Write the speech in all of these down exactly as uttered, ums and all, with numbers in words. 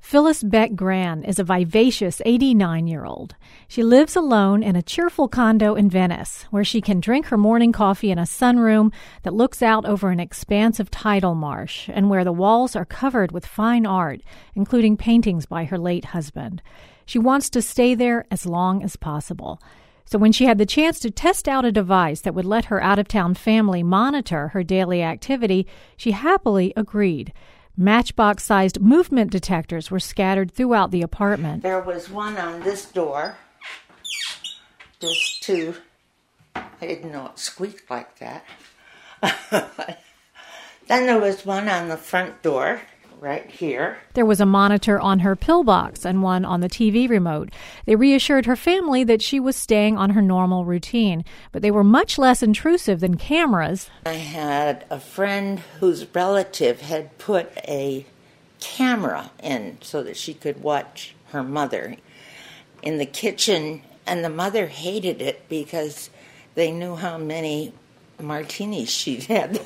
Phyllis Beck-Gran is a vivacious eighty-nine-year-old. She lives alone in a cheerful condo in Venice, where she can drink her morning coffee in a sunroom that looks out over an expanse of tidal marsh, and where the walls are covered with fine art, including paintings by her late husband. She wants to stay there as long as possible. So when she had the chance to test out a device that would let her out-of-town family monitor her daily activity, she happily agreed. Matchbox-sized movement detectors were scattered throughout the apartment. There was one on this door, just to, I didn't know it squeaked like that. Then there was one on the front door, right here. There was a monitor on her pillbox and one on the T V remote. They reassured her family that she was staying on her normal routine, but they were much less intrusive than cameras. I had a friend whose relative had put a camera in so that she could watch her mother in the kitchen, and the mother hated it because they knew how many martinis she'd had.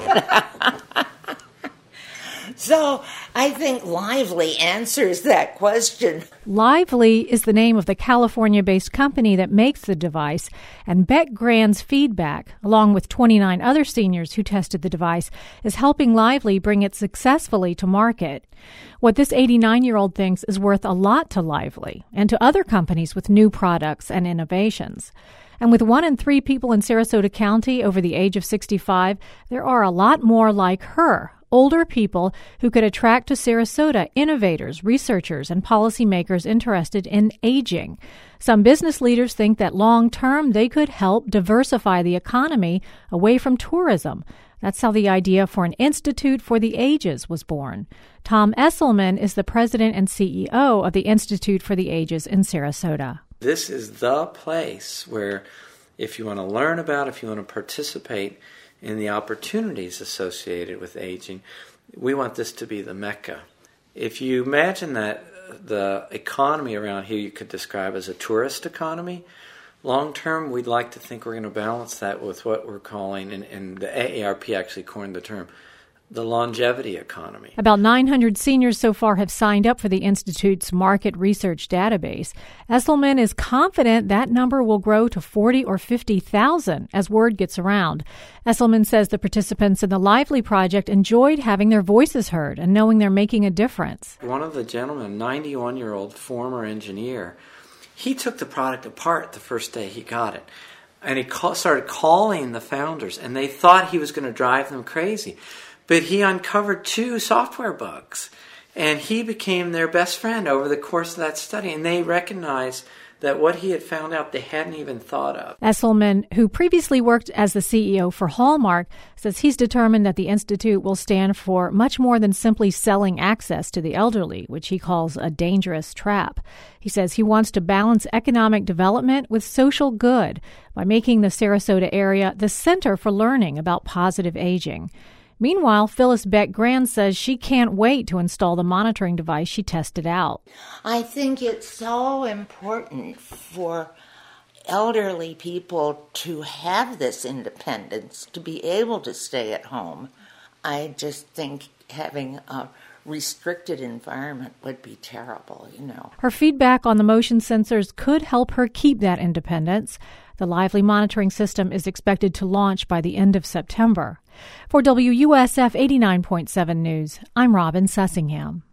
So I think Lively answers that question. Lively is the name of the California-based company that makes the device, and Beck-Gran's feedback, along with twenty-nine other seniors who tested the device, is helping Lively bring it successfully to market. What this eighty-nine-year-old thinks is worth a lot to Lively and to other companies with new products and innovations. And with one in three people in Sarasota County over the age of sixty-five, there are a lot more like her. Older people who could attract to Sarasota innovators, researchers, and policymakers interested in aging. Some business leaders think that long-term they could help diversify the economy away from tourism. That's how the idea for an Institute for the Ages was born. Tom Esselman is the president and C E O of the Institute for the Ages in Sarasota. This is the place where, if you want to learn about, if you want to participate in the opportunities associated with aging, we want this to be the Mecca. If you imagine that the economy around here you could describe as a tourist economy, long term we'd like to think we're going to balance that with what we're calling, and, and the A A R P actually coined the term, the longevity economy. About nine hundred seniors so far have signed up for the Institute's market research database. Esselman is confident that number will grow to forty or fifty thousand as word gets around. Esselman says the participants in the Lively project enjoyed having their voices heard and knowing they're making a difference. One of the gentlemen, a ninety-one-year-old former engineer, he took the product apart the first day he got it. And he call, started calling the founders, and they thought he was going to drive them crazy. But he uncovered two software bugs, and he became their best friend over the course of that study, and they recognized that what he had found out they hadn't even thought of. Esselman, who previously worked as the C E O for Hallmark, says he's determined that the Institute will stand for much more than simply selling access to the elderly, which he calls a dangerous trap. He says he wants to balance economic development with social good by making the Sarasota area the center for learning about positive aging. Meanwhile, Phyllis Beck-Gran says she can't wait to install the monitoring device she tested out. I think it's so important for elderly people to have this independence, to be able to stay at home. I just think having a restricted environment would be terrible, you know. Her feedback on the motion sensors could help her keep that independence. The Lively monitoring system is expected to launch by the end of September. For W U S F eighty-nine point seven News, I'm Robin Sussingham.